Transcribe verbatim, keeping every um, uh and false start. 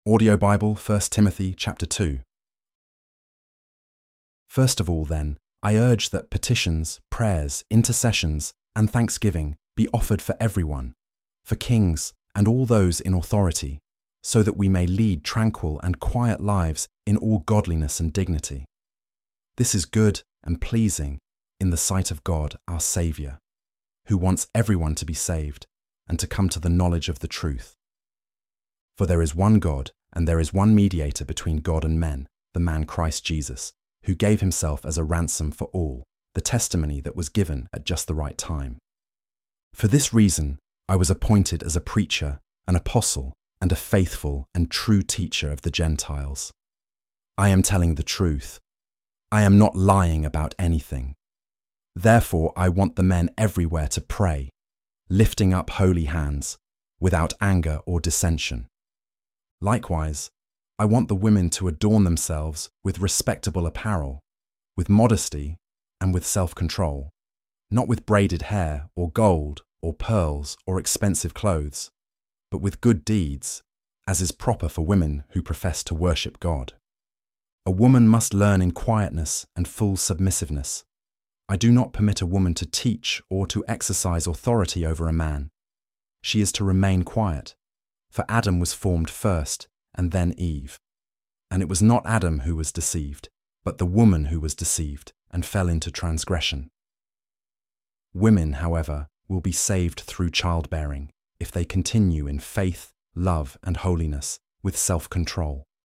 Audio Bible, First Timothy chapter two. First of all, then, I urge that petitions, prayers, intercessions, and thanksgiving be offered for everyone, for kings and all those in authority, so that we may lead tranquil and quiet lives in all godliness and dignity. This is good and pleasing in the sight of God our Saviour, who wants everyone to be saved and to come to the knowledge of the truth. For there is one God, and there is one mediator between God and men, the man Christ Jesus, who gave himself as a ransom for all, the testimony that was given at just the right time. For this reason, I was appointed as a preacher, an apostle, and a faithful and true teacher of the Gentiles. I am telling the truth. I am not lying about anything. Therefore, I want the men everywhere to pray, lifting up holy hands, without anger or dissension. Likewise, I want the women to adorn themselves with respectable apparel, with modesty and with self-control, not with braided hair or gold or pearls or expensive clothes, but with good deeds, as is proper for women who profess to worship God. A woman must learn in quietness and full submissiveness. I do not permit a woman to teach or to exercise authority over a man. She is to remain quiet. For Adam was formed first, and then Eve. And it was not Adam who was deceived, but the woman who was deceived and fell into transgression. Women, however, will be saved through childbearing, if they continue in faith, love, and holiness, with self-control.